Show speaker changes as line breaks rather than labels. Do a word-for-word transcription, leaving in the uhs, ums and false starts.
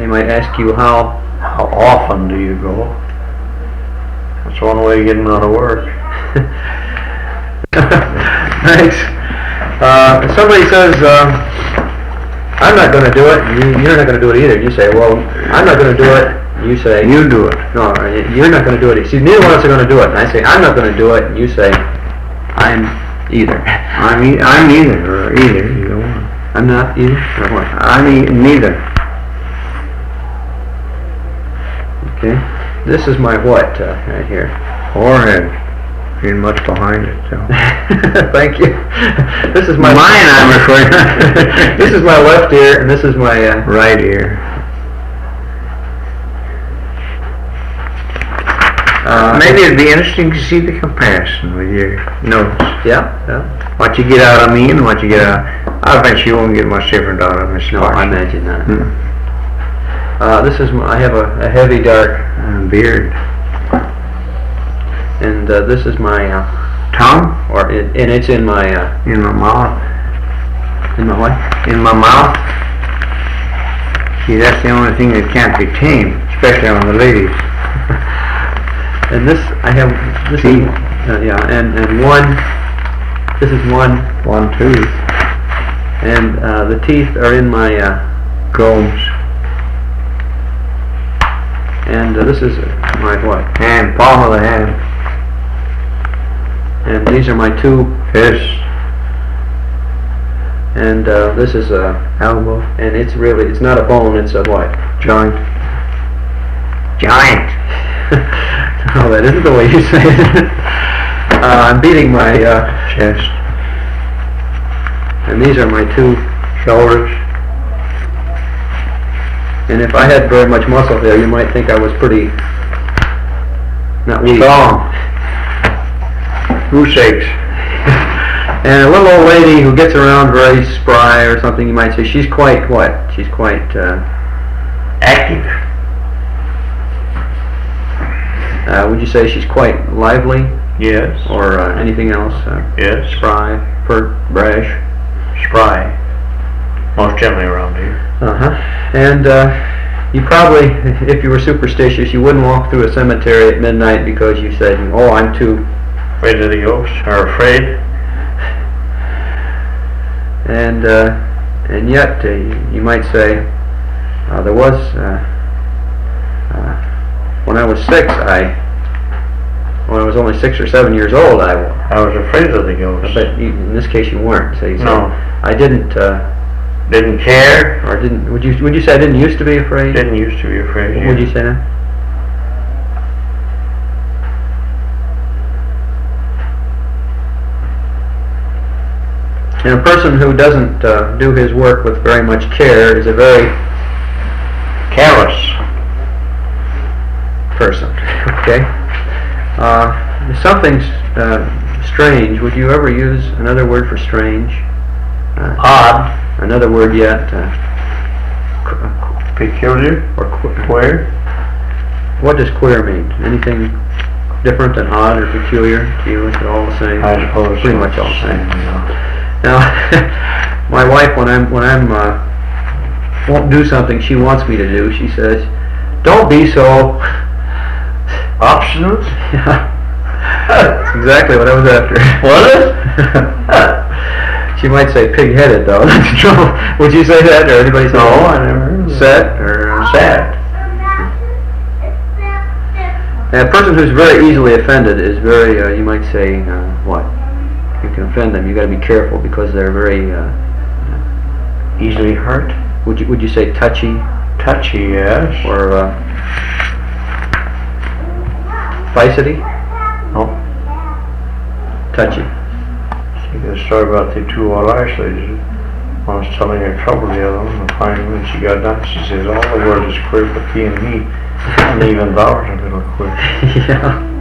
might ask you how
How often do you go? That's one way of getting out of work.
Thanks. Uh, if somebody says, uh, I'm not going to do it, you, you're not going to do it either. You say, well, I'm not going to do it. You say,
You do it.
no, you're not going to do it. See, neither one of us are going to do it. And I say, I'm not going to do it. And you say, I'm either.
I'm, e- I'm neither, or either, either one.
I'm not either? Or what?
I'm e- neither.
Okay. This is my what uh, right here.
Forehead. Ain't much behind it, so.
Thank you. This is my
Mine, I'm afraid.
This is my left ear, and this is my uh,
Right ear.
uh,
Maybe it'd be interesting to see the comparison with your notes.
Yeah, yeah.
What you get out of me and what you get out. I bet you won't get much different out of Miss
No, I imagine not.
Hmm.
Uh, this is my, I have a, a heavy dark,
Uh, beard.
and uh, this is my uh,
Tongue
or it, and it's in my uh,
in my mouth.
in my what?
In my mouth. See, that's the only thing that can't be tamed, especially on the ladies.
And this I have this
Teeth.
is uh, yeah, and and one. This is one,
One tooth.
and uh, the teeth are in my uh,
Gums.
and uh, this is my what?
Hand. Palm of the hand.
And these are my two,
Fist.
and uh, this is a,
Elbow.
and it's really, it's not a bone, it's a what?
Joint. Giant.
No, that isn't the way you say it. uh, I'm beating my, uh,
Chest.
and these are my two
Shoulders.
And if I had very much muscle there, you might think I was pretty, not weak.
Strong. Goose eggs.
And a little old lady who gets around very spry or something, you might say she's quite what? She's quite uh,
Active.
uh, would you say she's quite lively
Yes.
or uh, anything else? Uh,
Yes.
spry, pert, brash.
Spry. Most generally around here.
Uh-huh. And uh, you probably, if you were superstitious, you wouldn't walk through a cemetery at midnight because you said, oh, I'm too...
Afraid of the ghosts? Or afraid?
And uh, and yet, uh, you, you might say, uh, there was, uh, uh, when I was six, I, when I was only six or seven years old, I,
I was afraid of the ghosts.
but you, in this case you weren't. So you said,
No.
I didn't, uh,
Didn't care.
or didn't, would you, would you say I didn't used to be afraid?
Didn't used to be afraid.
Would
yeah.
you say that? And a person who doesn't uh, do his work with very much care is a very
Careless.
person. Okay. Uh, if something's uh, strange, would you ever use another word for strange? Uh,
Odd.
another word yet? Uh, qu-
Peculiar.
or qu-
Queer.
what does queer mean? Anything different than odd or peculiar to you? Is it all the same?
I suppose.
Pretty
so.
much all the same.
Yeah.
Now, my wife, when I'm when I'm uh, won't do something she wants me to do, she says, "Don't be so
Obstinate?
Yeah, that's exactly what I was after.
What?
She might say pig-headed, though. That's the trouble. Would you say that, or anybody say
No,
that?
I never heard of that.
Set or uh,
Sad.
And a person who's very easily offended is very, uh, you might say, uh, what? You can offend them. You got to be careful because they're very. Uh,
Easily hurt.
would you would you say touchy
Touchy, yes.
or uh, ficety?
No.
Touchy.
See the story about the two old Irish ladies. One was telling her trouble the other one, and finally when she got done, she says, all the world is queer but thee and me. And even thou art a little queer.
Yeah.